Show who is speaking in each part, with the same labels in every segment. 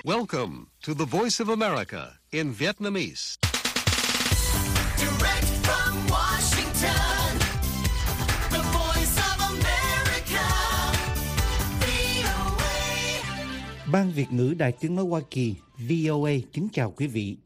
Speaker 1: Welcome to the Voice of America in Vietnamese.
Speaker 2: Direct from Washington, the Voice of America, VOA.
Speaker 3: Ban Việt ngữ Đài Tiếng nói Hoa Kỳ, VOA kính chào quý vị.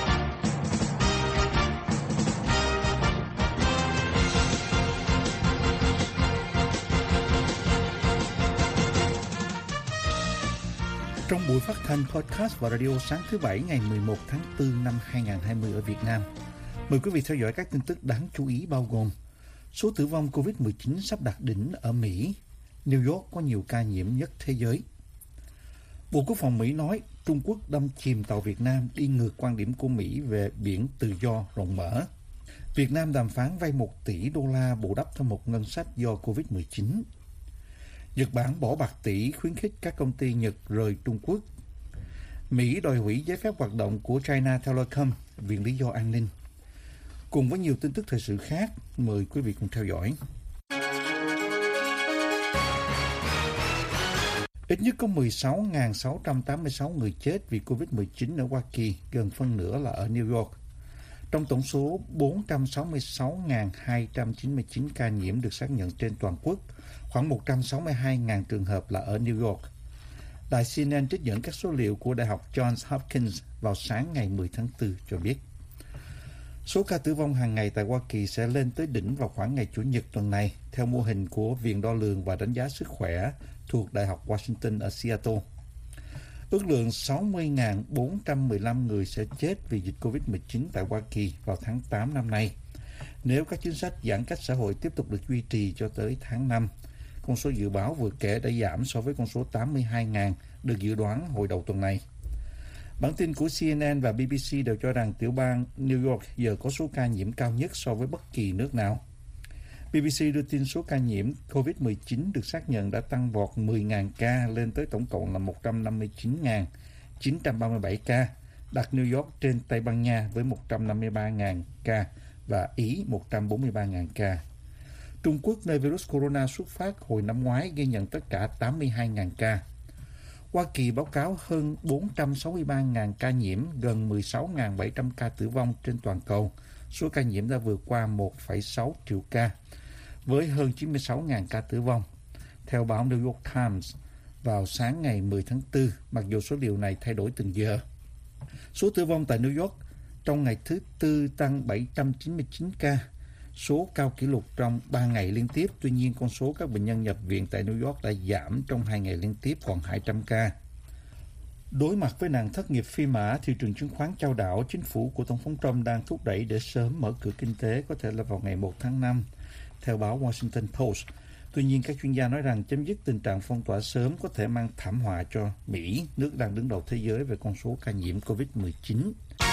Speaker 3: Trong buổi phát thanh podcast và radio sáng thứ Bảy ngày 11 tháng 4 năm 2020 ở Việt Nam, mời quý vị theo dõi các tin tức đáng chú ý bao gồm: số tử vong COVID-19 sắp đạt đỉnh ở Mỹ, New York có nhiều ca nhiễm nhất thế giới. Bộ Quốc phòng Mỹ nói Trung Quốc đâm chìm tàu Việt Nam đi ngược quan điểm của Mỹ về biển tự do rộng mở. Việt Nam đàm phán vay 1 tỷ đô la bù đắp cho một ngân sách do COVID-19. Nhật Bản bỏ bạc tỷ khuyến khích các công ty Nhật rời Trung Quốc. Mỹ đòi hủy giấy phép hoạt động của China Telecom vì lý do an ninh. Cùng với nhiều tin tức thời sự khác, mời quý vị cùng theo dõi. Ít nhất có 16.686 người chết vì COVID-19 ở Hoa Kỳ, gần phân nửa là ở New York. Trong tổng số 466.299 ca nhiễm được xác nhận trên toàn quốc, khoảng 162.000 trường hợp là ở New York. Đài CNN trích dẫn các số liệu của Đại học Johns Hopkins vào sáng ngày 10 tháng 4 cho biết. Số ca tử vong hàng ngày tại Hoa Kỳ sẽ lên tới đỉnh vào khoảng ngày Chủ nhật tuần này, theo mô hình của Viện Đo lường và Đánh giá Sức khỏe thuộc Đại học Washington ở Seattle. Ước lượng 60.415 người sẽ chết vì dịch COVID-19 tại Hoa Kỳ vào tháng 8 năm nay, nếu các chính sách giãn cách xã hội tiếp tục được duy trì cho tới tháng 5. Con số dự báo vừa kể đã giảm so với con số 82.000 được dự đoán hồi đầu tuần này. Bản tin của CNN và BBC đều cho rằng tiểu bang New York giờ có số ca nhiễm cao nhất so với bất kỳ nước nào. BBC đưa tin số ca nhiễm COVID-19 được xác nhận đã tăng vọt 10.000 ca lên tới tổng cộng là 159.937 ca, đặt New York trên Tây Ban Nha với 153.000 ca và Ý 143.000 ca. Trung Quốc, nơi virus corona xuất phát hồi năm ngoái, ghi nhận tất cả 82.000 ca. Hoa Kỳ báo cáo hơn 463.000 ca nhiễm, gần 16.700 ca tử vong trên toàn cầu. Số ca nhiễm đã vượt qua 1,6 triệu ca, với hơn 96.000 ca tử vong. Theo báo New York Times, vào sáng ngày 10 tháng 4, mặc dù số liệu này thay đổi từng giờ. Số tử vong tại New York trong ngày thứ Tư tăng 799 ca, số cao kỷ lục trong 3 ngày liên tiếp. Tuy nhiên, con số các bệnh nhân nhập viện tại New York đã giảm trong 2 ngày liên tiếp còn 200 ca. Đối mặt với nạn thất nghiệp phi mã, thị trường chứng khoán chao đảo, chính phủ của Tổng thống Trump đang thúc đẩy để sớm mở cửa kinh tế, có thể là vào ngày 1 tháng 5, theo báo Washington Post. Tuy nhiên, các chuyên gia nói rằng chấm dứt tình trạng phong tỏa sớm có thể mang thảm họa cho Mỹ, nước đang đứng đầu thế giới về con số ca nhiễm COVID-19.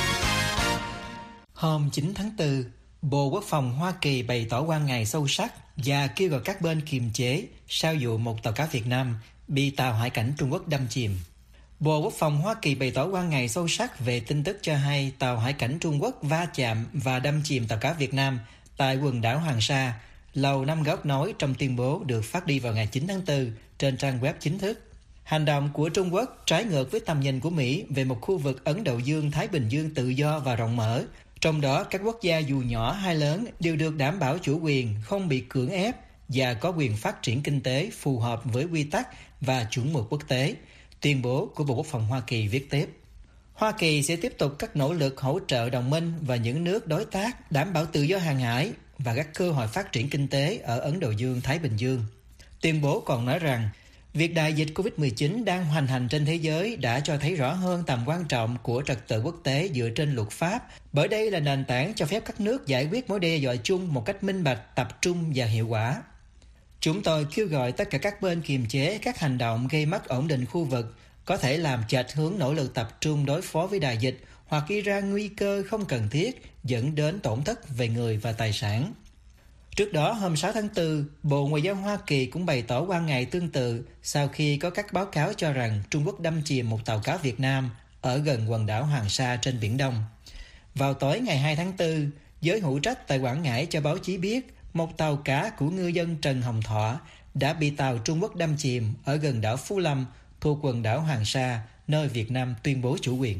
Speaker 4: Hôm 9 tháng 4, Bộ Quốc phòng Hoa Kỳ bày tỏ quan ngại sâu sắc và kêu gọi các bên kiềm chế sau vụ một tàu cá Việt Nam bị tàu hải cảnh Trung Quốc đâm chìm. Bộ Quốc phòng Hoa Kỳ bày tỏ quan ngại sâu sắc về tin tức cho hay tàu hải cảnh Trung Quốc va chạm và đâm chìm tàu cá Việt Nam tại quần đảo Hoàng Sa, Lầu Năm Góc nói trong tuyên bố được phát đi vào ngày 9 tháng 4 trên trang web chính thức. Hành động của Trung Quốc trái ngược với tầm nhìn của Mỹ về một khu vực Ấn Độ Dương-Thái Bình Dương tự do và rộng mở. Trong đó, các quốc gia dù nhỏ hay lớn đều được đảm bảo chủ quyền, không bị cưỡng ép và có quyền phát triển kinh tế phù hợp với quy tắc và chuẩn mực quốc tế. Tuyên bố của Bộ Quốc phòng Hoa Kỳ viết tiếp: Hoa Kỳ sẽ tiếp tục các nỗ lực hỗ trợ đồng minh và những nước đối tác đảm bảo tự do hàng hải và các cơ hội phát triển kinh tế ở Ấn Độ Dương-Thái Bình Dương. Tuyên bố còn nói rằng, việc đại dịch COVID-19 đang hoành hành trên thế giới đã cho thấy rõ hơn tầm quan trọng của trật tự quốc tế dựa trên luật pháp, bởi đây là nền tảng cho phép các nước giải quyết mối đe dọa chung một cách minh bạch, tập trung và hiệu quả. Chúng tôi kêu gọi tất cả các bên kiềm chế các hành động gây mất ổn định khu vực, có thể làm chệch hướng nỗ lực tập trung đối phó với đại dịch hoặc gây ra nguy cơ không cần thiết dẫn đến tổn thất về người và tài sản. Trước đó, hôm 6 tháng 4, Bộ Ngoại giao Hoa Kỳ cũng bày tỏ quan ngại tương tự sau khi có các báo cáo cho rằng Trung Quốc đâm chìm một tàu cá Việt Nam ở gần quần đảo Hoàng Sa trên Biển Đông. Vào tối ngày 2 tháng 4, giới hữu trách tại Quảng Ngãi cho báo chí biết một tàu cá của ngư dân Trần Hồng Thọ đã bị tàu Trung Quốc đâm chìm ở gần đảo Phú Lâm thuộc quần đảo Hoàng Sa nơi Việt Nam tuyên bố chủ quyền.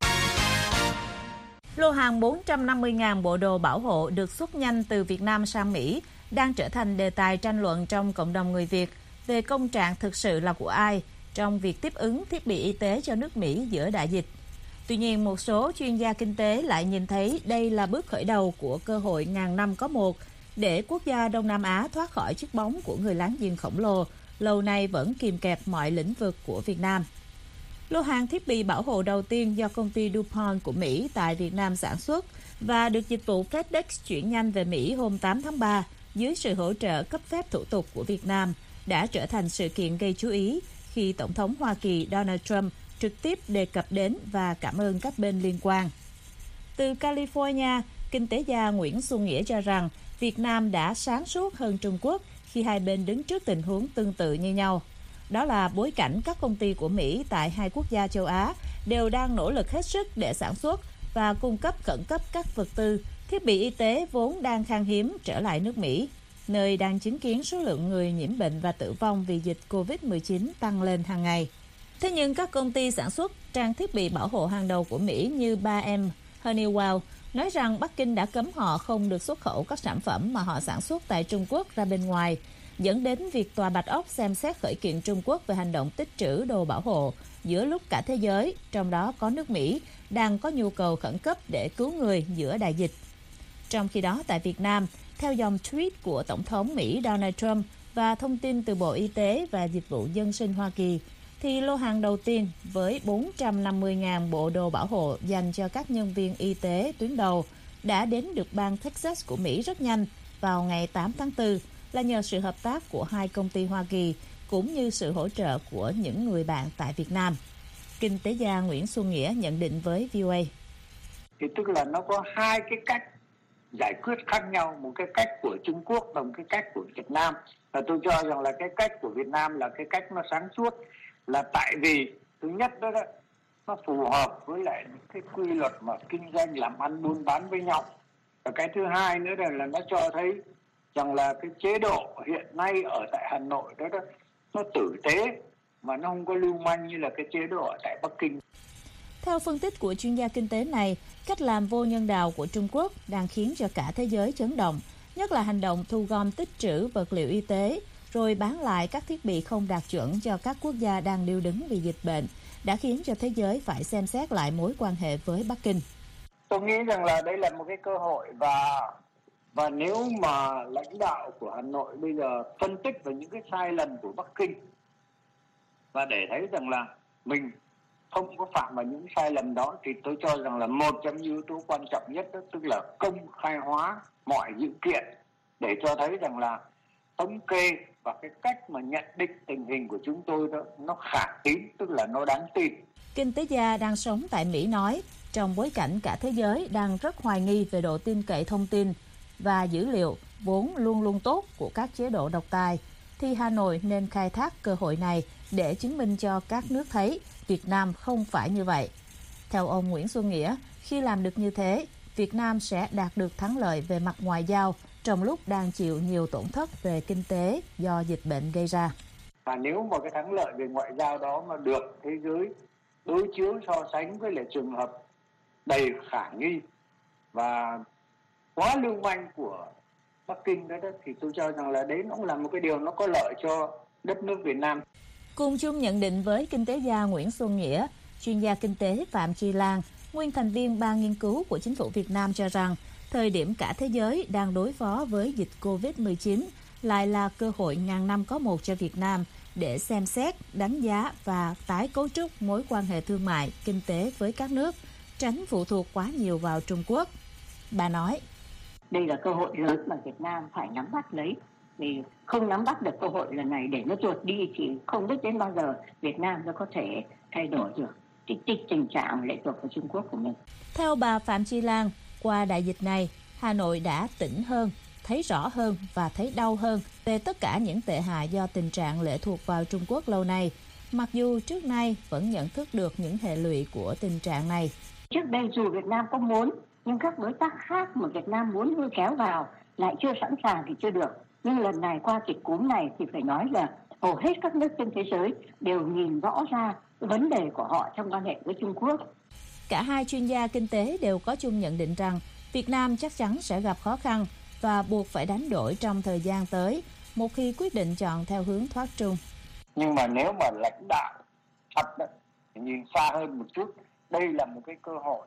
Speaker 5: Lô hàng 450.000 bộ đồ bảo hộ được xuất nhanh từ Việt Nam sang Mỹ đang trở thành đề tài tranh luận trong cộng đồng người Việt về công trạng thực sự là của ai trong việc tiếp ứng thiết bị y tế cho nước Mỹ giữa đại dịch. Tuy nhiên, một số chuyên gia kinh tế lại nhìn thấy đây là bước khởi đầu của cơ hội ngàn năm có một để quốc gia Đông Nam Á thoát khỏi chiếc bóng của người láng giềng khổng lồ, lâu nay vẫn kìm kẹp mọi lĩnh vực của Việt Nam. Lô hàng thiết bị bảo hộ đầu tiên do công ty DuPont của Mỹ tại Việt Nam sản xuất và được dịch vụ FedEx chuyển nhanh về Mỹ hôm 8 tháng 3 dưới sự hỗ trợ cấp phép thủ tục của Việt Nam đã trở thành sự kiện gây chú ý khi Tổng thống Hoa Kỳ Donald Trump trực tiếp đề cập đến và cảm ơn các bên liên quan. Từ California, kinh tế gia Nguyễn Xuân Nghĩa cho rằng Việt Nam đã sáng suốt hơn Trung Quốc khi hai bên đứng trước tình huống tương tự như nhau. Đó là bối cảnh các công ty của Mỹ tại hai quốc gia châu Á đều đang nỗ lực hết sức để sản xuất và cung cấp khẩn cấp các vật tư, thiết bị y tế vốn đang khan hiếm trở lại nước Mỹ, nơi đang chứng kiến số lượng người nhiễm bệnh và tử vong vì dịch COVID-19 tăng lên hàng ngày. Thế nhưng các công ty sản xuất trang thiết bị bảo hộ hàng đầu của Mỹ như 3M, Honeywell nói rằng Bắc Kinh đã cấm họ không được xuất khẩu các sản phẩm mà họ sản xuất tại Trung Quốc ra bên ngoài, dẫn đến việc Tòa Bạch Ốc xem xét khởi kiện Trung Quốc về hành động tích trữ đồ bảo hộ giữa lúc cả thế giới, trong đó có nước Mỹ, đang có nhu cầu khẩn cấp để cứu người giữa đại dịch. Trong khi đó, tại Việt Nam, theo dòng tweet của Tổng thống Mỹ Donald Trump và thông tin từ Bộ Y tế và Dịch vụ Dân sinh Hoa Kỳ, thì lô hàng đầu tiên với 450.000 bộ đồ bảo hộ dành cho các nhân viên y tế tuyến đầu đã đến được bang Texas của Mỹ rất nhanh vào ngày 8 tháng 4 là nhờ sự hợp tác của hai công ty Hoa Kỳ cũng như sự hỗ trợ của những người bạn tại Việt Nam. Kinh tế gia Nguyễn Xuân Nghĩa nhận định với VOA.
Speaker 6: Thì tức là nó có hai cái cách giải quyết khác nhau, một cái cách của Trung Quốc và một cái cách của Việt Nam. Và tôi cho rằng là cái cách của Việt Nam là cái cách nó sáng suốt, là tại vì thứ nhất đó nó phù hợp với lại những cái quy luật mà kinh doanh làm ăn buôn bán với nhau. Và cái thứ hai nữa là nó cho thấy rằng là cái chế độ hiện nay ở tại Hà Nội đó nó tử tế mà nó không có lưu manh như là cái chế độ ở tại Bắc Kinh.
Speaker 5: Theo phân tích của chuyên gia kinh tế này, cách làm vô nhân đạo của Trung Quốc đang khiến cho cả thế giới chấn động, nhất là hành động thu gom tích trữ vật liệu y tế rồi bán lại các thiết bị không đạt chuẩn cho các quốc gia đang điêu đứng vì dịch bệnh, đã khiến cho thế giới phải xem xét lại mối quan hệ với Bắc Kinh.
Speaker 6: Tôi nghĩ rằng là đây là một cái cơ hội và nếu mà lãnh đạo của Hà Nội bây giờ phân tích về những cái sai lầm của Bắc Kinh và để thấy rằng là mình không có phạm vào những sai lầm đó, thì tôi cho rằng là một trong những yếu tố quan trọng nhất đó, tức là công khai hóa mọi dữ kiện để cho thấy rằng là thống kê và cái cách mà nhận định tình hình của chúng tôi đó nó khả tín, tức là nó đáng tin.
Speaker 5: Kinh tế gia đang sống tại Mỹ nói, trong bối cảnh cả thế giới đang rất hoài nghi về độ tin cậy thông tin và dữ liệu vốn luôn luôn tốt của các chế độ độc tài, thì Hà Nội nên khai thác cơ hội này để chứng minh cho các nước thấy Việt Nam không phải như vậy. Theo ông Nguyễn Xuân Nghĩa, khi làm được như thế, Việt Nam sẽ đạt được thắng lợi về mặt ngoại giao trong lúc đang chịu nhiều tổn thất về kinh tế do dịch bệnh gây ra.
Speaker 6: Và nếu mà cái thắng lợi về ngoại giao đó mà được thế giới đối chiếu so sánh với lại trường hợp đầy khả nghi và quá lưu manh của Bắc Kinh đó thì tôi cho rằng là đấy nó cũng là một cái điều nó có lợi cho đất nước Việt Nam.
Speaker 5: Cùng chung nhận định với kinh tế gia Nguyễn Xuân Nghĩa, chuyên gia kinh tế Phạm Chi Lan, nguyên thành viên ban nghiên cứu của chính phủ Việt Nam cho rằng thời điểm cả thế giới đang đối phó với dịch COVID-19 lại là cơ hội ngàn năm có một cho Việt Nam để xem xét, đánh giá và tái cấu trúc mối quan hệ thương mại, kinh tế với các nước, tránh phụ thuộc quá nhiều vào Trung Quốc. Bà nói,
Speaker 7: đây là cơ hội lớn mà Việt Nam phải nắm bắt lấy. Vì không nắm bắt được cơ hội lần này để nó tuột đi thì không biết đến bao giờ Việt Nam nó có thể thay đổi được tình trạng lệ thuộc vào Trung Quốc của mình.
Speaker 5: Theo bà Phạm Chi Lan, qua đại dịch này, Hà Nội đã tỉnh hơn, thấy rõ hơn và thấy đau hơn về tất cả những tệ hại do tình trạng lệ thuộc vào Trung Quốc lâu nay, mặc dù trước nay vẫn nhận thức được những hệ lụy của tình trạng này.
Speaker 7: Trước đây dù Việt Nam có muốn, nhưng các đối tác khác mà Việt Nam muốn lôi kéo vào lại chưa sẵn sàng thì chưa được. Nhưng lần này qua dịch cúm này thì phải nói là hầu hết các nước trên thế giới đều nhìn rõ ra vấn đề của họ trong quan hệ với Trung Quốc.
Speaker 5: Cả hai chuyên gia kinh tế đều có chung nhận định rằng Việt Nam chắc chắn sẽ gặp khó khăn và buộc phải đánh đổi trong thời gian tới một khi quyết định chọn theo hướng thoát Trung.
Speaker 6: Nhưng mà nếu mà lãnh đạo thật đấy, thì nhìn xa hơn một chút, đây là một cái cơ hội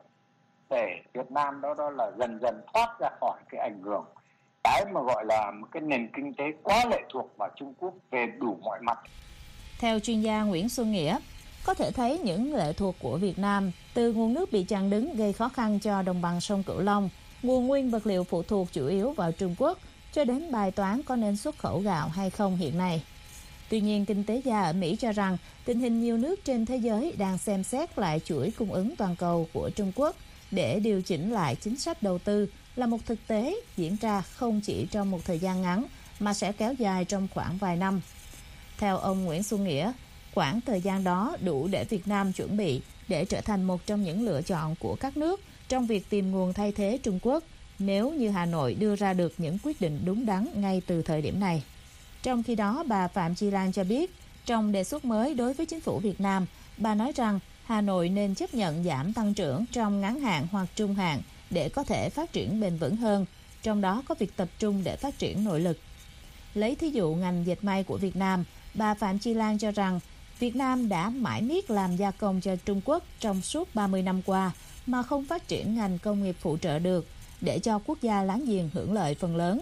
Speaker 6: để Việt Nam đó là dần dần thoát ra khỏi cái ảnh hưởng, cái mà gọi là một cái nền kinh tế quá lệ thuộc vào Trung Quốc về đủ mọi mặt.
Speaker 5: Theo chuyên gia Nguyễn Xuân Nghĩa, có thể thấy những lệ thuộc của Việt Nam từ nguồn nước bị chặn đứng gây khó khăn cho đồng bằng sông Cửu Long, nguồn nguyên vật liệu phụ thuộc chủ yếu vào Trung Quốc, cho đến bài toán có nên xuất khẩu gạo hay không hiện nay. Tuy nhiên, kinh tế gia ở Mỹ cho rằng tình hình nhiều nước trên thế giới đang xem xét lại chuỗi cung ứng toàn cầu của Trung Quốc để điều chỉnh lại chính sách đầu tư là một thực tế diễn ra không chỉ trong một thời gian ngắn mà sẽ kéo dài trong khoảng vài năm. Theo ông Nguyễn Xuân Nghĩa, khoảng thời gian đó đủ để Việt Nam chuẩn bị để trở thành một trong những lựa chọn của các nước trong việc tìm nguồn thay thế Trung Quốc nếu như Hà Nội đưa ra được những quyết định đúng đắn ngay từ thời điểm này. Trong khi đó, bà Phạm Chi Lan cho biết, trong đề xuất mới đối với chính phủ Việt Nam, bà nói rằng Hà Nội nên chấp nhận giảm tăng trưởng trong ngắn hạn hoặc trung hạn để có thể phát triển bền vững hơn, trong đó có việc tập trung để phát triển nội lực. Lấy thí dụ ngành dệt may của Việt Nam, bà Phạm Chi Lan cho rằng Việt Nam đã mãi miết làm gia công cho Trung Quốc trong suốt 30 năm qua mà không phát triển ngành công nghiệp phụ trợ được để cho quốc gia láng giềng hưởng lợi phần lớn.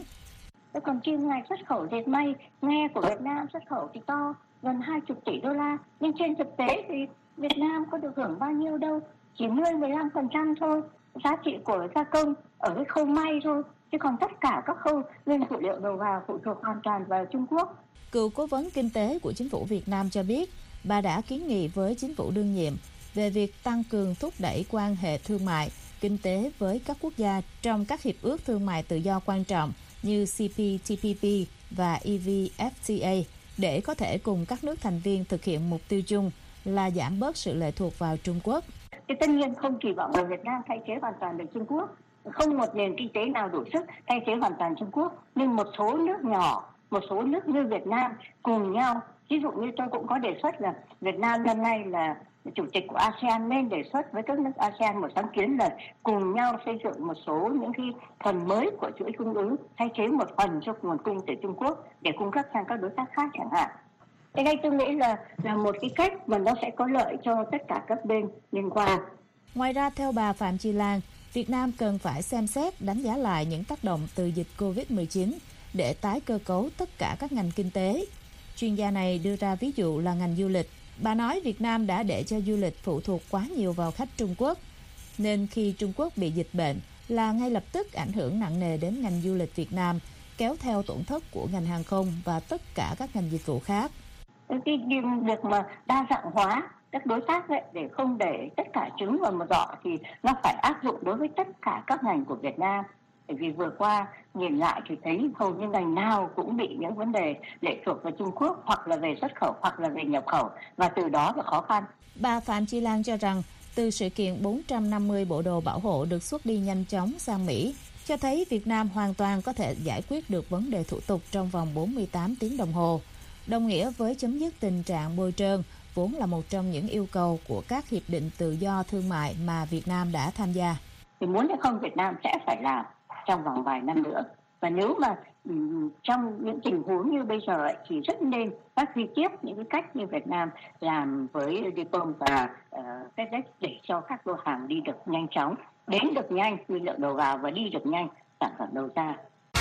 Speaker 7: Còn chuyên ngành xuất khẩu dệt may, nghe của Việt Nam xuất khẩu thì to, gần 20 tỷ đô la. Nhưng trên thực tế thì Việt Nam có được hưởng bao nhiêu đâu, chỉ 10-15% thôi. Giá trị của gia công ở cái khâu may thôi, chứ còn tất cả các khâu nguyên phụ liệu đầu vào phụ thuộc hoàn toàn vào Trung Quốc.
Speaker 5: Cựu cố vấn kinh tế của chính phủ Việt Nam cho biết, bà đã kiến nghị với chính phủ đương nhiệm về việc tăng cường thúc đẩy quan hệ thương mại, kinh tế với các quốc gia trong các hiệp ước thương mại tự do quan trọng như CPTPP và EVFTA để có thể cùng các nước thành viên thực hiện mục tiêu chung là giảm bớt sự lệ thuộc vào Trung Quốc.
Speaker 7: Thì tất nhiên không kỳ vọng vào Việt Nam thay thế hoàn toàn được Trung Quốc. Không một nền kinh tế nào đủ sức thay thế hoàn toàn Trung Quốc. Nhưng một số nước nhỏ, một số nước như Việt Nam cùng nhau, ví dụ như tôi cũng có đề xuất là Việt Nam năm nay là chủ tịch của ASEAN nên đề xuất với các nước ASEAN một sáng kiến là cùng nhau xây dựng một số những cái phần mới của chuỗi cung ứng, thay thế một phần cho nguồn cung từ Trung Quốc để cung cấp sang các đối tác khác chẳng hạn. Thế đây tôi nghĩ là một cái cách mà nó sẽ có lợi cho tất cả các bên liên quan.
Speaker 5: Ngoài ra, theo bà Phạm Chi Lan, Việt Nam cần phải xem xét đánh giá lại những tác động từ dịch Covid-19 để tái cơ cấu tất cả các ngành kinh tế. Chuyên gia này đưa ra ví dụ là ngành du lịch. Bà nói Việt Nam đã để cho du lịch phụ thuộc quá nhiều vào khách Trung Quốc, nên khi Trung Quốc bị dịch bệnh là ngay lập tức ảnh hưởng nặng nề đến ngành du lịch Việt Nam, kéo theo tổn thất của ngành hàng không và tất cả các ngành dịch vụ khác.
Speaker 7: Cái việc mà đa dạng hóa các đối tác ấy, để không để tất cả trứng vào một giỏ thì nó phải áp dụng đối với tất cả các ngành của Việt Nam. Bởi vì vừa qua nhìn lại thì thấy hầu như ngành nào cũng bị những vấn đề lệ thuộc vào Trung Quốc, hoặc là về xuất khẩu hoặc là về nhập khẩu, và từ đó là khó khăn.
Speaker 5: Bà Phạm Chi Lan cho rằng từ sự kiện 450 bộ đồ bảo hộ được xuất đi nhanh chóng sang Mỹ cho thấy Việt Nam hoàn toàn có thể giải quyết được vấn đề thủ tục trong vòng 48 tiếng đồng hồ, đồng nghĩa với chấm dứt tình trạng bôi trơn, vốn là một trong những yêu cầu của các hiệp định tự do thương mại mà Việt Nam đã tham gia.
Speaker 7: Thì muốn hay không Việt Nam sẽ phải làm trong vòng vài năm nữa. Và nếu mà trong những tình huống như bây giờ ấy, thì rất nên phát huy tiếp những cái cách như Việt Nam làm với Dupont và FedEx để cho các lô hàng đi được nhanh chóng, đến được nhanh nguyên liệu đầu vào và đi được nhanh sản phẩm đầu ra.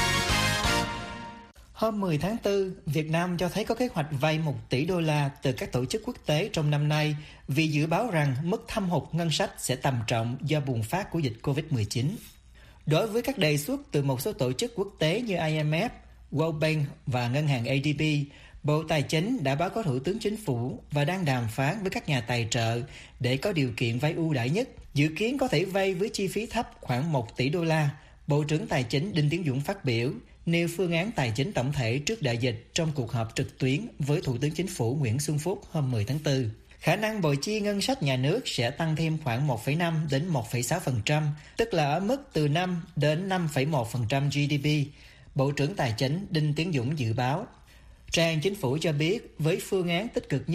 Speaker 4: Hôm 10 tháng 4, Việt Nam cho thấy có kế hoạch vay 1 tỷ đô la từ các tổ chức quốc tế trong năm nay vì dự báo rằng mức thâm hụt ngân sách sẽ trầm trọng do bùng phát của dịch Covid-19. Đối với các đề xuất từ một số tổ chức quốc tế như IMF, World Bank và ngân hàng ADB, Bộ Tài chính đã báo cáo Thủ tướng Chính phủ và đang đàm phán với các nhà tài trợ để có điều kiện vay ưu đãi nhất, dự kiến có thể vay với chi phí thấp khoảng 1 tỷ đô la. Bộ trưởng Tài chính Đinh Tiến Dũng phát biểu nêu phương án tài chính tổng thể trước đại dịch trong cuộc họp trực tuyến với Thủ tướng Chính phủ Nguyễn Xuân Phúc hôm 10 tháng 4. Khả năng bội chi ngân sách nhà nước sẽ tăng thêm khoảng 1,5 đến 1,6%, tức là ở mức từ 5 đến 5,1% GDP. Bộ trưởng Tài chính Đinh Tiến Dũng dự báo. Trang Chính phủ cho biết với phương án tích cực nhất,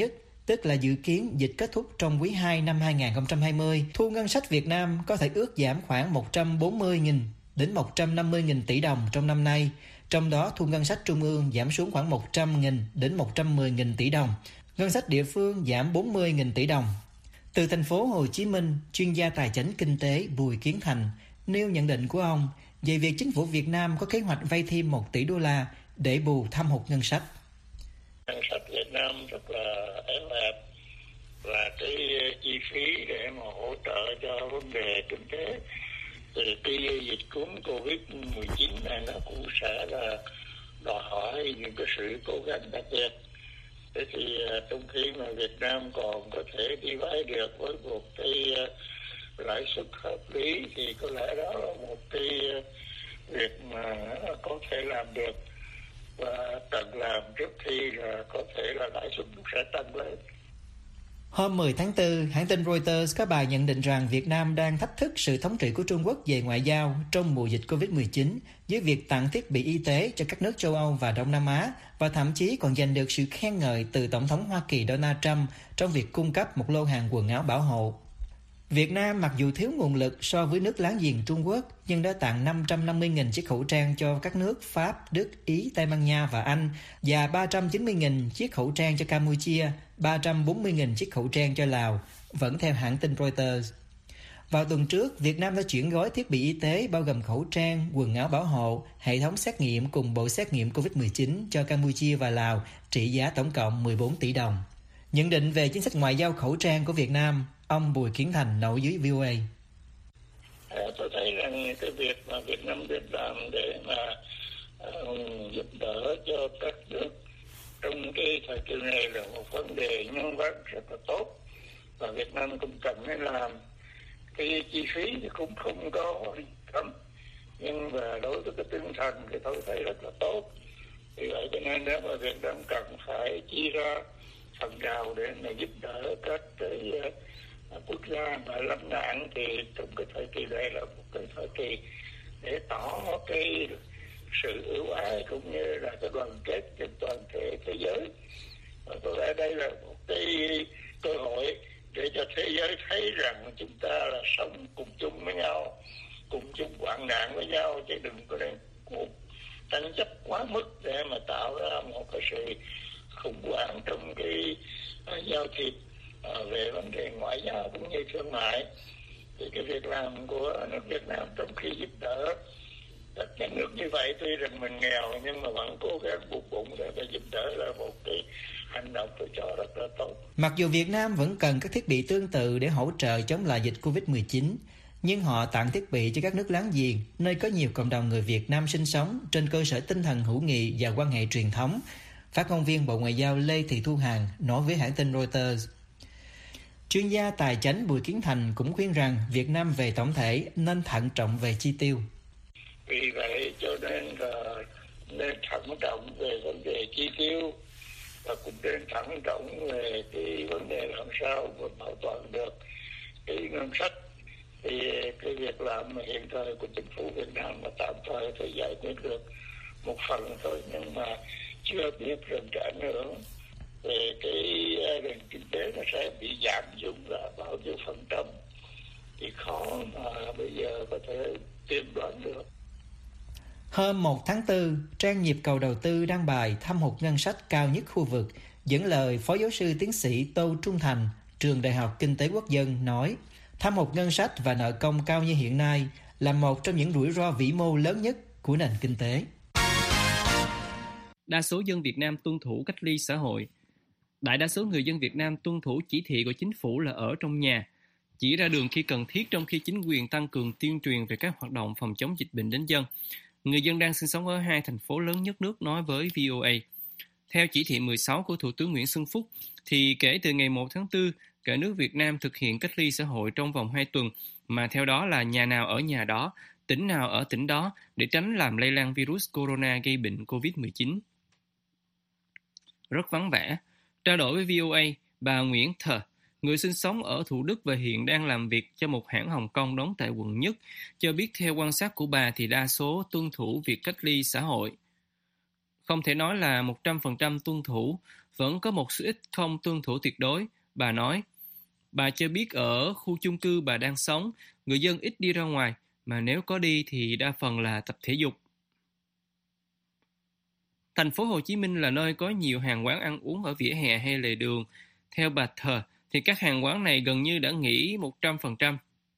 Speaker 4: tức là dự kiến dịch kết thúc trong quý 2 năm 2020, thu ngân sách Việt Nam có thể ước giảm khoảng 140.000 đến 150.000 tỷ đồng trong năm nay. Trong đó, thu ngân sách trung ương giảm xuống khoảng 100.000 đến 110.000 tỷ đồng. Ngân sách địa phương giảm 40.000 tỷ đồng. Từ thành phố Hồ Chí Minh, chuyên gia tài chính kinh tế Bùi Kiến Thành nêu nhận định của ông về việc chính phủ Việt Nam có kế hoạch vay thêm 1 tỷ đô la để bù thâm hụt ngân sách.
Speaker 8: Ngân sách Việt Nam rất là eo hẹp, và cái chi phí để mà hỗ trợ cho vấn đề kinh tế từ cái dịch cúm Covid-19 này nó cũng sẽ là đòi hỏi những cái sự cố gắng đặc biệt. Thế thì trong khi mà Việt Nam còn có thể đi vay được với một cái lãi suất hợp lý thì có lẽ đó là một cái việc mà có thể làm được và cần làm trước khi là có thể là lãi suất cũng sẽ tăng lên.
Speaker 4: Hôm 10 tháng 4, hãng tin Reuters có bài nhận định rằng Việt Nam đang thách thức sự thống trị của Trung Quốc về ngoại giao trong mùa dịch Covid-19 với việc tặng thiết bị y tế cho các nước châu Âu và Đông Nam Á, và thậm chí còn giành được sự khen ngợi từ Tổng thống Hoa Kỳ Donald Trump trong việc cung cấp một lô hàng quần áo bảo hộ. Việt Nam mặc dù thiếu nguồn lực so với nước láng giềng Trung Quốc, nhưng đã tặng 550.000 chiếc khẩu trang cho các nước Pháp, Đức, Ý, Tây Ban Nha và Anh, và 390.000 chiếc khẩu trang cho Campuchia, 340.000 chiếc khẩu trang cho Lào, vẫn theo hãng tin Reuters. Vào tuần trước, Việt Nam đã chuyển gói thiết bị y tế bao gồm khẩu trang, quần áo bảo hộ, hệ thống xét nghiệm cùng bộ xét nghiệm COVID-19 cho Campuchia và Lào, trị giá tổng cộng 14 tỷ đồng. Nhận định về chính sách ngoại giao khẩu trang của Việt Nam, ông Bùi Kiến Thành nói với VOA.
Speaker 8: Tôi thấy rằng cái việc mà Việt Nam Việt làm để mà giúp đỡ cho các nước trong cái thời kỳ này là một vấn đề nhân văn rất là tốt, và Việt Nam cũng cần phải làm. Cái chi phí thì cũng không có cấm, nhưng mà đối với cái tinh thần thì tôi thấy rất là tốt. Vì vậy cho nên nếu mà Việt Nam cần phải chi ra phần nào để mà giúp đỡ các cái quốc gia mà lâm nạn, thì trong cái thời kỳ này là một cái thời kỳ để tỏ cái sự ưu ái cũng như là cái đoàn kết trên toàn thể thế giới. Và tôi thấy đây là một cái cơ hội để cho thế giới thấy rằng chúng ta là sống cùng chung với nhau, cùng chung hoạn nạn với nhau, chứ đừng có nên cuộc tranh chấp quá mức để mà tạo ra một cái sự khủng hoảng trong cái giao thiệp về vấn đề ngoại giao cũng như thương mại. Thì cái việc làm của nước Việt Nam trong khi giúp đỡ tất cả nước như vậy, tuy rằng mình nghèo nhưng mà vẫn cố gắng buộc bụng để giúp đỡ là một cái hành động tôi cho rất là tốt.
Speaker 4: Mặc dù Việt Nam vẫn cần các thiết bị tương tự để hỗ trợ chống lại dịch Covid-19, nhưng họ tặng thiết bị cho các nước láng giềng, nơi có nhiều cộng đồng người Việt Nam sinh sống trên cơ sở tinh thần hữu nghị và quan hệ truyền thống. Phát ngôn viên Bộ Ngoại giao Lê Thị Thu Hằng nói với hãng tin Reuters. Chuyên gia tài chính Bùi Kiến Thành cũng khuyên rằng Việt Nam về tổng thể nên thận trọng về chi tiêu.
Speaker 8: Vì vậy cho nên là nên thận trọng về vấn đề chi tiêu, và cũng nên thận trọng về cái vấn đề làm sao mà bảo toàn được cái ngân sách. Thì cái việc làm hiện thời của chính phủ Việt Nam là tạm thời phải giải quyết được một phần thôi, nhưng mà chưa biết rằng cái ảnh hưởng về cái nền kinh tế nó sẽ bị giảm dụng là bao nhiêu phần trăm thì khó mà bây giờ có thể tiên đoán được.
Speaker 4: Hôm 1 tháng 4, trang Nhịp cầu đầu tư đăng bài thâm hụt ngân sách cao nhất khu vực, dẫn lời Phó Giáo sư Tiến sĩ Tô Trung Thành, Trường Đại học Kinh tế Quốc dân nói, thâm hụt ngân sách và nợ công cao như hiện nay là một trong những rủi ro vĩ mô lớn nhất của nền kinh tế.
Speaker 9: Đa số dân Việt Nam tuân thủ cách ly xã hội. Đại đa số người dân Việt Nam tuân thủ chỉ thị của chính phủ là ở trong nhà, chỉ ra đường khi cần thiết, trong khi chính quyền tăng cường tuyên truyền về các hoạt động phòng chống dịch bệnh đến dân. Người dân đang sinh sống ở hai thành phố lớn nhất nước nói với VOA. Theo chỉ thị 16 của Thủ tướng Nguyễn Xuân Phúc, thì kể từ ngày 1 tháng 4, cả nước Việt Nam thực hiện cách ly xã hội trong vòng 2 tuần, mà theo đó là nhà nào ở nhà đó, tỉnh nào ở tỉnh đó, để tránh làm lây lan virus corona gây bệnh COVID-19. Rất vắng vẻ. Trao đổi với VOA, bà Nguyễn Thờ, người sinh sống ở Thủ Đức và hiện đang làm việc cho một hãng Hồng Kông đóng tại quận Nhất, cho biết theo quan sát của bà thì đa số tuân thủ việc cách ly xã hội. Không thể nói là 100% tuân thủ, vẫn có một số ít không tuân thủ tuyệt đối. Bà nói, bà cho biết ở khu chung cư bà đang sống, người dân ít đi ra ngoài, mà nếu có đi thì đa phần là tập thể dục. Thành phố Hồ Chí Minh là nơi có nhiều hàng quán ăn uống ở vỉa hè hay lề đường. Theo bà Thờ, thì các hàng quán này gần như đã nghỉ 100%.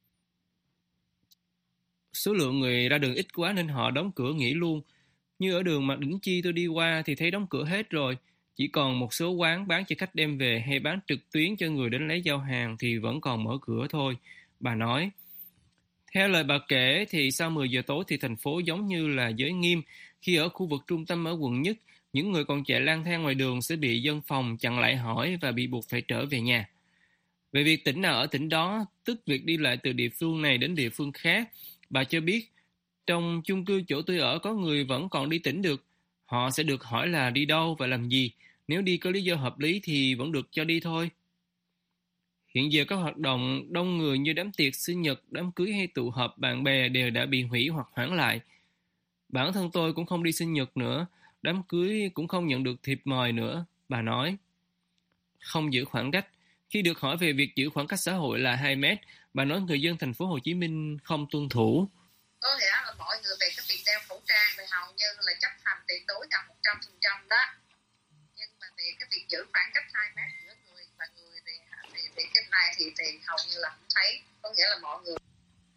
Speaker 9: Số lượng người ra đường ít quá nên họ đóng cửa nghỉ luôn. Như ở đường Mạc Đĩnh Chi tôi đi qua thì thấy đóng cửa hết rồi. Chỉ còn một số quán bán cho khách đem về hay bán trực tuyến cho người đến lấy giao hàng thì vẫn còn mở cửa thôi. Bà nói, theo lời bà kể thì sau 10 giờ tối thì thành phố giống như là giới nghiêm. Khi ở khu vực trung tâm ở quận Nhất, những người còn chạy lang thang ngoài đường sẽ bị dân phòng chặn lại hỏi và bị buộc phải trở về nhà. Về việc tỉnh nào ở tỉnh đó, tức việc đi lại từ địa phương này đến địa phương khác, bà cho biết, trong chung cư chỗ tôi ở có người vẫn còn đi tỉnh được. Họ sẽ được hỏi là đi đâu và làm gì. Nếu đi có lý do hợp lý thì vẫn được cho đi thôi. Hiện giờ các hoạt động đông người như đám tiệc, sinh nhật, đám cưới hay tụ họp bạn bè đều đã bị hủy hoặc hoãn lại. Bản thân tôi cũng không đi sinh nhật nữa, đám cưới cũng không nhận được thiệp mời nữa, bà nói. Không giữ khoảng cách. Khi được hỏi về việc giữ khoảng cách xã hội là 2 mét, bà nói người dân thành phố Hồ Chí Minh không tuân thủ.
Speaker 10: Có nghĩa là mọi người về cái việc đeo khẩu trang thì hầu như là chấp hành tuyệt đối là 100% đó. Nhưng mà về cái việc giữ khoảng cách 2 mét giữa người và người thì cái này thì hầu như là không thấy. Có nghĩa là mọi người.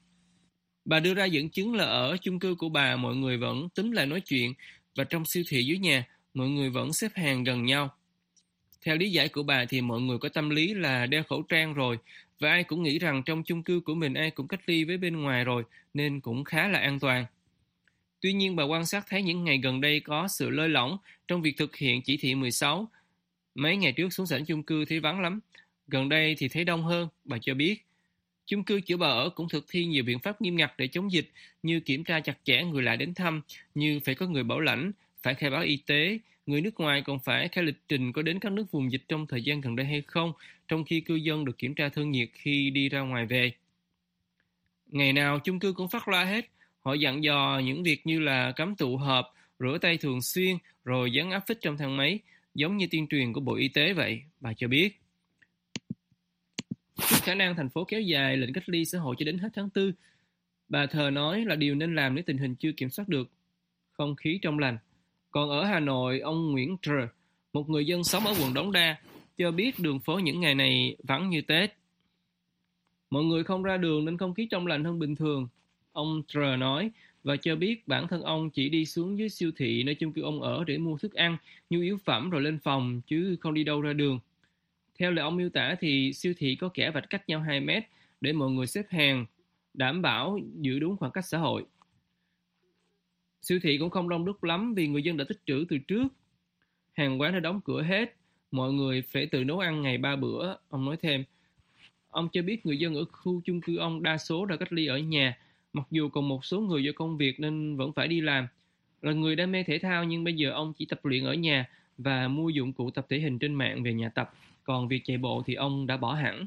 Speaker 9: Bà đưa ra dẫn chứng là ở chung cư của bà mọi người vẫn túm lại nói chuyện và trong siêu thị dưới nhà mọi người vẫn xếp hàng gần nhau. Theo lý giải của bà thì mọi người có tâm lý là đeo khẩu trang rồi và ai cũng nghĩ rằng trong chung cư của mình ai cũng cách ly với bên ngoài rồi nên cũng khá là an toàn. Tuy nhiên bà quan sát thấy những ngày gần đây có sự lơi lỏng trong việc thực hiện chỉ thị 16. Mấy ngày trước xuống sảnh chung cư thấy vắng lắm, gần đây thì thấy đông hơn, bà cho biết. Chung cư chỗ bà ở cũng thực thi nhiều biện pháp nghiêm ngặt để chống dịch như kiểm tra chặt chẽ người lạ đến thăm, như phải có người bảo lãnh, phải khai báo y tế, người nước ngoài còn phải khai lịch trình có đến các nước vùng dịch trong thời gian gần đây hay không, trong khi cư dân được kiểm tra thân nhiệt khi đi ra ngoài về. Ngày nào chung cư cũng phát loa hết, họ dặn dò những việc như là cấm tụ họp, rửa tay thường xuyên, rồi dán áp phích trong thang máy, giống như tuyên truyền của Bộ Y tế vậy, bà cho biết. Trước khả năng thành phố kéo dài lệnh cách ly xã hội cho đến hết tháng 4, bà Thờ nói là điều nên làm nếu tình hình chưa kiểm soát được. Không khí trong lành. Còn ở Hà Nội, ông Nguyễn Trờ, một người dân sống ở quận Đống Đa, cho biết đường phố những ngày này vắng như Tết. Mọi người không ra đường nên không khí trong lành hơn bình thường, ông Trờ nói, và cho biết bản thân ông chỉ đi xuống dưới siêu thị nơi chung cư ông ở để mua thức ăn, nhu yếu phẩm rồi lên phòng, chứ không đi đâu ra đường. Theo lời ông miêu tả thì siêu thị có kẻ vạch cách nhau 2 mét để mọi người xếp hàng, đảm bảo giữ đúng khoảng cách xã hội. Siêu thị cũng không đông đúc lắm vì người dân đã tích trữ từ trước. Hàng quán đã đóng cửa hết, mọi người phải tự nấu ăn ngày 3 bữa, ông nói thêm. Ông cho biết người dân ở khu chung cư ông đa số đã cách ly ở nhà, mặc dù còn một số người do công việc nên vẫn phải đi làm. Là người đam mê thể thao nhưng bây giờ ông chỉ tập luyện ở nhà và mua dụng cụ tập thể hình trên mạng về nhà tập. Còn việc chạy bộ thì ông đã bỏ hẳn.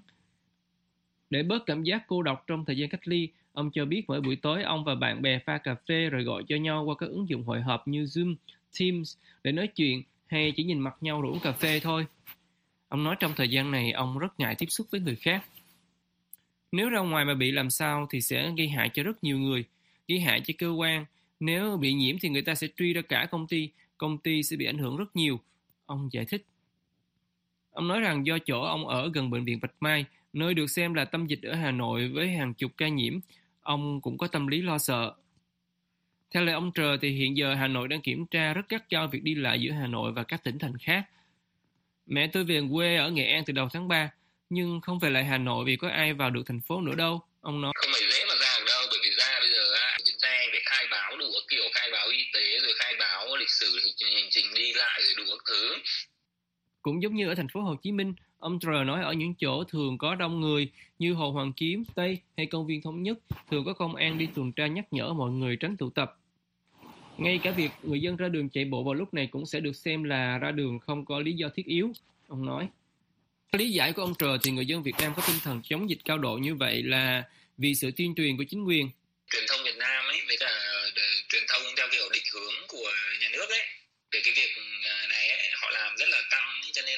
Speaker 9: Để bớt cảm giác cô độc trong thời gian cách ly, ông cho biết mỗi buổi tối ông và bạn bè pha cà phê rồi gọi cho nhau qua các ứng dụng hội họp như Zoom, Teams để nói chuyện hay chỉ nhìn mặt nhau rồi uống cà phê thôi. Ông nói trong thời gian này ông rất ngại tiếp xúc với người khác. Nếu ra ngoài mà bị làm sao thì sẽ gây hại cho rất nhiều người, gây hại cho cơ quan. Nếu bị nhiễm thì người ta sẽ truy ra cả công ty sẽ bị ảnh hưởng rất nhiều, ông giải thích. Ông nói rằng do chỗ ông ở gần bệnh viện Bạch Mai, nơi được xem là tâm dịch ở Hà Nội với hàng chục ca nhiễm, ông cũng có tâm lý lo sợ. Theo lời ông Trờ thì hiện giờ Hà Nội đang kiểm tra rất gắt gao việc đi lại giữa Hà Nội và các tỉnh thành khác. Mẹ tôi về quê ở Nghệ An từ đầu tháng 3, nhưng không về lại Hà Nội vì có ai vào được thành phố nữa đâu, ông nói.
Speaker 11: Không phải dễ mà ra được đâu, bởi vì ra bây giờ bến xe phải khai báo đủ các kiểu, khai báo y tế rồi khai báo lịch sử hành trình đi lại rồi đủ các thứ.
Speaker 9: Cũng giống như ở thành phố Hồ Chí Minh, ông Trờ nói ở những chỗ thường có đông người như Hồ Hoàn Kiếm, Tây hay công viên Thống Nhất thường có công an đi tuần tra nhắc nhở mọi người tránh tụ tập. Ngay cả việc người dân ra đường chạy bộ vào lúc này cũng sẽ được xem là ra đường không có lý do thiết yếu, ông nói. Lý giải của ông Trờ thì người dân Việt Nam có tinh thần chống dịch cao độ như vậy là vì sự tuyên truyền của chính quyền.
Speaker 11: Truyền thông Việt Nam ấy với cả truyền thông theo kiểu định hướng của nhà nước ấy, về cái việc này ấy, họ làm rất là căng ấy, cho nên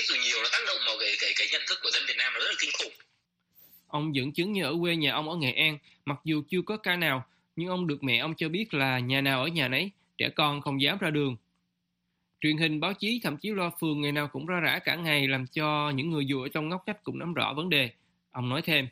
Speaker 11: rồi nhiều, nó tác động vào cái nhận thức của dân Việt Nam nó rất là kinh khủng.
Speaker 9: Ông dẫn chứng như ở quê nhà ông ở Nghệ An, mặc dù chưa có ca nào, nhưng ông được mẹ ông cho biết là nhà nào ở nhà nấy, trẻ con không dám ra đường. Truyền hình, báo chí, thậm chí loa phường ngày nào cũng ra rã cả ngày, làm cho những người dù ở trong ngóc ngách cũng nắm rõ vấn đề. Ông nói thêm.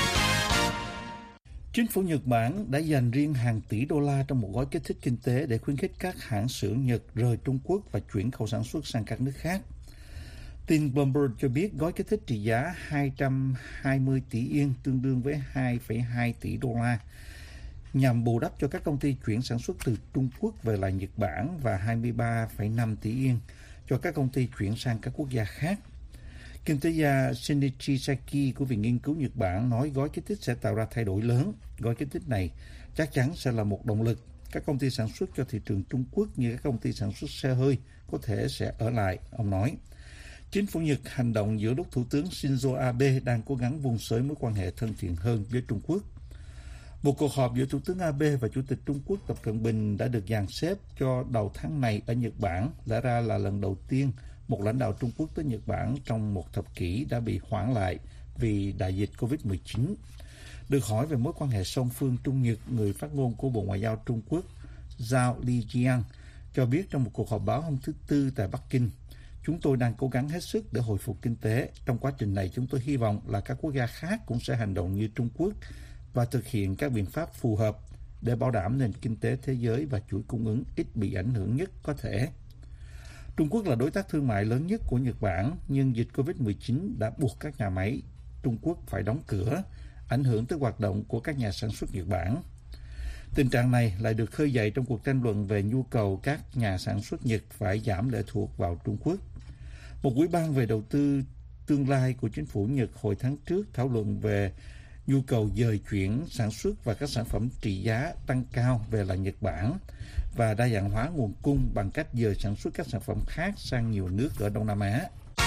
Speaker 3: Chính phủ Nhật Bản đã dành riêng hàng tỷ đô la trong một gói kích thích kinh tế để khuyến khích các hãng xưởng Nhật rời Trung Quốc và chuyển khâu sản xuất sang các nước khác. Tin Bloomberg cho biết gói kích thích trị giá 220 tỷ yên, tương đương với 2,2 tỷ đô la, nhằm bù đắp cho các công ty chuyển sản xuất từ Trung Quốc về lại Nhật Bản và 23,5 tỷ yên cho các công ty chuyển sang các quốc gia khác. Kinh tế gia Shinichi Saki của Viện Nghiên cứu Nhật Bản nói gói kích thích sẽ tạo ra thay đổi lớn. Gói kích thích này chắc chắn sẽ là một động lực. Các công ty sản xuất cho thị trường Trung Quốc như các công ty sản xuất xe hơi có thể sẽ ở lại, ông nói. Chính phủ Nhật hành động giữa lúc Thủ tướng Shinzo Abe đang cố gắng vun sới mối quan hệ thân thiện hơn với Trung Quốc. Một cuộc họp giữa Thủ tướng Abe và Chủ tịch Trung Quốc Tập Cận Bình đã được dàn xếp cho đầu tháng này ở Nhật Bản. Lẽ ra là lần đầu tiên một lãnh đạo Trung Quốc tới Nhật Bản trong một thập kỷ đã bị hoãn lại vì đại dịch Covid-19. Được hỏi về mối quan hệ song phương Trung Nhật, người phát ngôn của Bộ Ngoại giao Trung Quốc Zhao Lijian cho biết trong một cuộc họp báo hôm thứ Tư tại Bắc Kinh, chúng tôi đang cố gắng hết sức để hồi phục kinh tế. Trong quá trình này, chúng tôi hy vọng là các quốc gia khác cũng sẽ hành động như Trung Quốc và thực hiện các biện pháp phù hợp để bảo đảm nền kinh tế thế giới và chuỗi cung ứng ít bị ảnh hưởng nhất có thể. Trung Quốc là đối tác thương mại lớn nhất của Nhật Bản, nhưng dịch Covid-19 đã buộc các nhà máy Trung Quốc phải đóng cửa, ảnh hưởng tới hoạt động của các nhà sản xuất Nhật Bản. Tình trạng này lại được khơi dậy trong cuộc tranh luận về nhu cầu các nhà sản xuất Nhật phải giảm lệ thuộc vào Trung Quốc. Một ủy ban về đầu tư tương lai của chính phủ Nhật hồi tháng trước thảo luận về nhu cầu dời chuyển sản xuất và các sản phẩm trị giá tăng cao về lại Nhật Bản và đa dạng hóa nguồn cung bằng cách dời sản xuất các sản phẩm khác sang nhiều nước ở Đông Nam Á.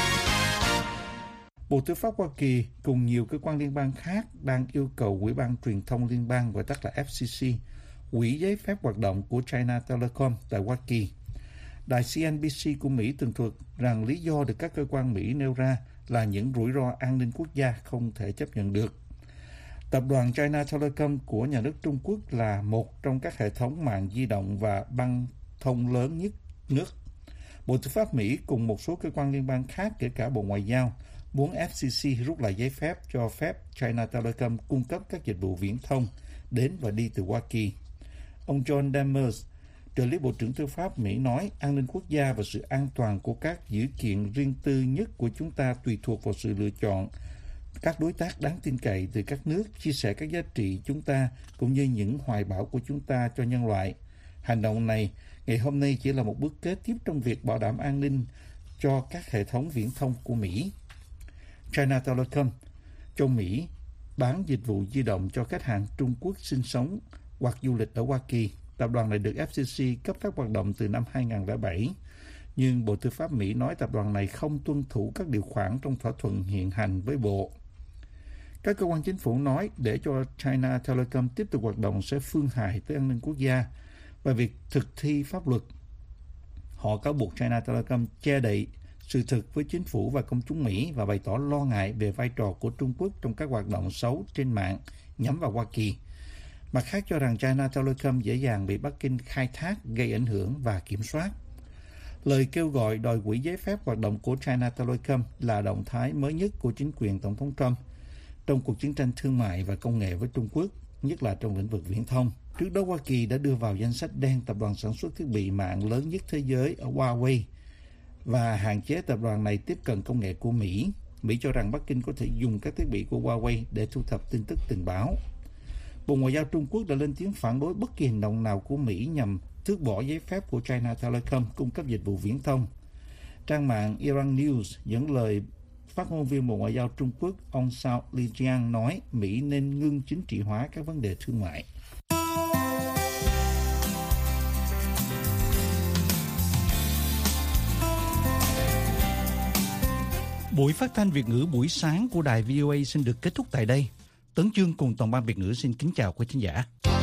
Speaker 3: Bộ Tư pháp Hoa Kỳ cùng nhiều cơ quan liên bang khác đang yêu cầu Ủy ban Truyền thông Liên bang, gọi tắt là FCC, hủy giấy phép hoạt động của China Telecom tại Hoa Kỳ. Đài CNBC của Mỹ tường thuật rằng lý do được các cơ quan Mỹ nêu ra là những rủi ro an ninh quốc gia không thể chấp nhận được. Tập đoàn China Telecom của nhà nước Trung Quốc là một trong các hệ thống mạng di động và băng thông lớn nhất nước. Bộ Tư pháp Mỹ cùng một số cơ quan liên bang khác, kể cả Bộ Ngoại giao, muốn FCC rút lại giấy phép cho phép China Telecom cung cấp các dịch vụ viễn thông đến và đi từ Hoa Kỳ. Ông John Demers, trợ lý Bộ trưởng Tư pháp Mỹ nói, an ninh quốc gia và sự an toàn của các dữ kiện riêng tư nhất của chúng ta tùy thuộc vào sự lựa chọn các đối tác đáng tin cậy từ các nước, chia sẻ các giá trị chúng ta cũng như những hoài bão của chúng ta cho nhân loại. Hành động này ngày hôm nay chỉ là một bước kế tiếp trong việc bảo đảm an ninh cho các hệ thống viễn thông của Mỹ. China Telecom cho Mỹ bán dịch vụ di động cho khách hàng Trung Quốc sinh sống hoặc du lịch ở Hoa Kỳ. Tập đoàn này được FCC cấp phép hoạt động từ năm 2007, nhưng Bộ Tư pháp Mỹ nói tập đoàn này không tuân thủ các điều khoản trong thỏa thuận hiện hành với Bộ. Các cơ quan chính phủ nói để cho China Telecom tiếp tục hoạt động sẽ phương hại tới an ninh quốc gia và việc thực thi pháp luật. Họ cáo buộc China Telecom che đậy sự thực với chính phủ và công chúng Mỹ và bày tỏ lo ngại về vai trò của Trung Quốc trong các hoạt động xấu trên mạng nhắm vào Hoa Kỳ. Mặt khác cho rằng China Telecom dễ dàng bị Bắc Kinh khai thác, gây ảnh hưởng và kiểm soát. Lời kêu gọi đòi hủy giấy phép hoạt động của China Telecom là động thái mới nhất của chính quyền Tổng thống Trump trong cuộc chiến tranh thương mại và công nghệ với Trung Quốc, nhất là trong lĩnh vực viễn thông. Trước đó, Hoa Kỳ đã đưa vào danh sách đen tập đoàn sản xuất thiết bị mạng lớn nhất thế giới ở Huawei và hạn chế tập đoàn này tiếp cận công nghệ của Mỹ. Mỹ cho rằng Bắc Kinh có thể dùng các thiết bị của Huawei để thu thập tin tức tình báo. Bộ Ngoại giao Trung Quốc đã lên tiếng phản đối bất kỳ hành động nào của Mỹ nhằm tước bỏ giấy phép của China Telecom cung cấp dịch vụ viễn thông. Trang mạng Iran News dẫn lời phát ngôn viên Bộ Ngoại giao Trung Quốc ông Zhao Lijian nói Mỹ nên ngưng chính trị hóa các vấn đề thương mại. Buổi phát thanh Việt ngữ buổi sáng của đài VOA xin được kết thúc tại đây. Tấn Chương cùng toàn ban Việt ngữ xin kính chào quý khán giả.